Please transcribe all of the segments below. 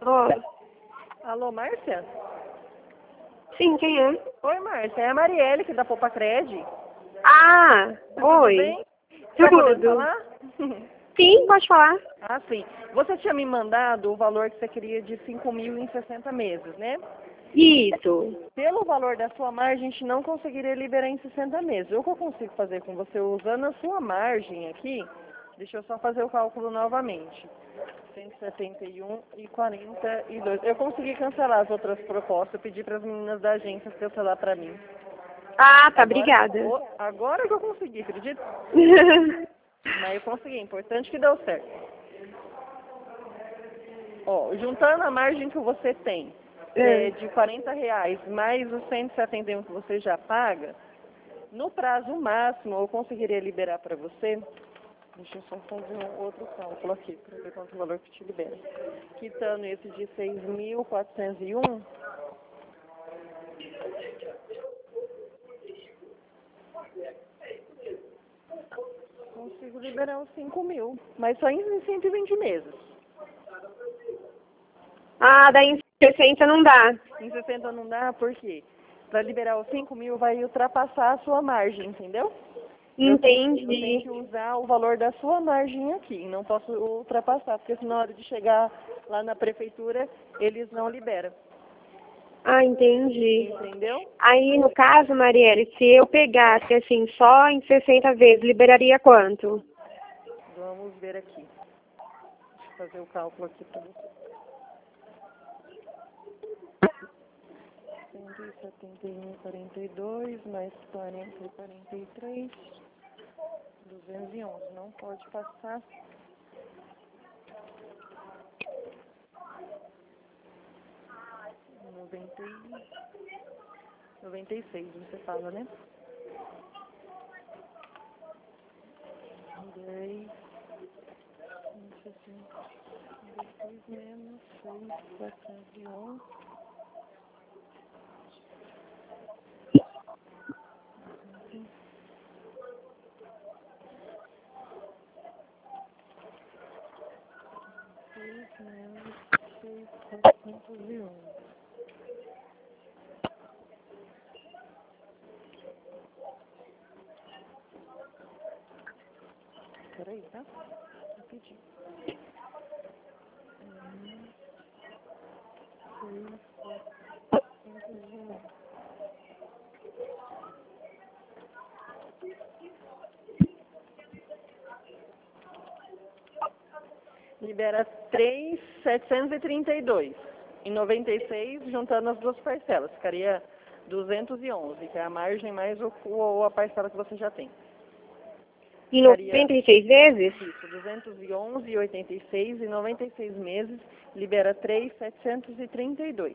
Alô? Alô, Márcia? Sim, quem é? Oi, Márcia. É a Marielle, que da Poupa Cred. Ah, Tudo oi. bem? Tá podendo Tudo. falar? Sim, pode falar. Ah, sim. Você tinha me mandado o valor que você queria de 5.000 em 60 meses, né? Isso. Pelo valor da sua margem, a gente não conseguiria liberar em 60 meses. O que eu consigo fazer com você usando a sua margem aqui, deixa eu só fazer o cálculo novamente. 171,42. Eu consegui cancelar as outras propostas, eu pedi para as meninas da agência cancelar para mim. Ah, tá, Agora, obrigada. agora que eu consegui, acredita? Mas eu consegui, importante que deu certo. Ó, juntando a margem que você tem de R$ 40 mais os 171 que você já paga, no prazo máximo eu conseguiria liberar para você. Deixa eu só fazer um outro cálculo aqui para ver quanto valor que te libera. Quitando esse de 6.401, consigo liberar uns 5.000, mas só em 120 meses. Ah, daí em 60 não dá. Em 60 não dá, por quê? Para liberar os 5.000 vai ultrapassar a sua margem, entendeu? Eu tenho Entendi. que usar o valor da sua margem aqui, não posso ultrapassar, porque senão na hora de chegar lá na prefeitura, eles não liberam. Ah, entendi. Entendeu? Aí, no caso, Marielle, se eu pegasse, assim, só em 60 vezes, liberaria quanto? Vamos ver aqui. Deixa eu fazer o cálculo aqui para você. 171,42 mais 40,43, 211. Não pode passar. 96, você fala, né? 10, 162 menos 6.411. Menos 6.411. Peraí, tá? Rapidinho. 6.411. Libera 3.732. Em 96, juntando as duas parcelas, ficaria 211, que é a margem mais a parcela que você já tem. Em Ficaria 96 vezes? isso, 211,86 e 96 meses, libera 3.732.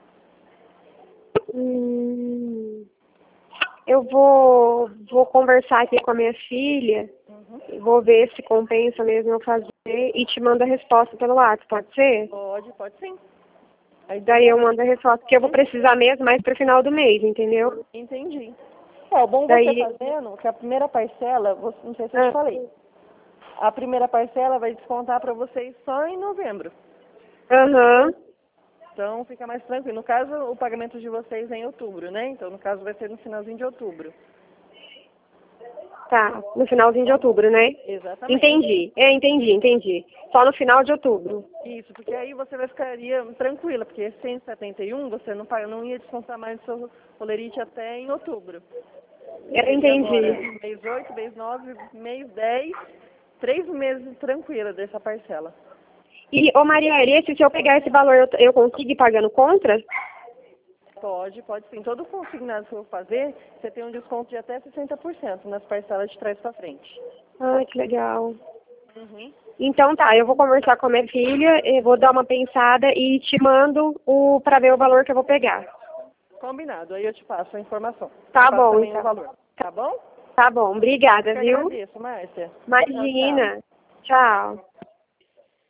Eu vou conversar aqui com a minha filha, vou ver se compensa mesmo eu fazer e te mando a resposta pelo WhatsApp, pode ser? Pode sim. Daí eu mando a resposta, porque eu vou precisar mesmo mais pro final do mês, entendeu? Entendi. O bom você Daí, fazendo, que a primeira parcela, não sei se eu te falei, a primeira parcela vai descontar para vocês só em novembro. aham, Então fica mais tranquilo. No caso, o pagamento de vocês é em outubro, né? Então, no caso, vai ser no finalzinho de outubro. tá, no finalzinho de outubro, né? Exatamente. Entendi. Só no final de outubro. Isso, porque aí você ficaria tranquila, porque 171 você não ia descontar mais do seu rolerite até em outubro. Eu Seria agora entendi. mês 8, mês 9, mês 10, 3 meses tranquila dessa parcela. E, ô Marielle, se eu pegar esse valor, eu consigo ir pagando contra? Pode sim. Todo consignado que eu vou fazer, você tem um desconto de até 60% nas parcelas de trás para frente. Ai, que legal. Então tá, eu vou conversar com a minha filha, eu vou dar uma pensada e te mando pra ver o valor que eu vou pegar. Combinado, aí eu te passo a informação. Tá Te passo bom, também o então. valor. Tá bom? Tá bom, obrigada, Eu que viu? agradeço, Márcia. Tchau, tchau. Imagina. Tchau.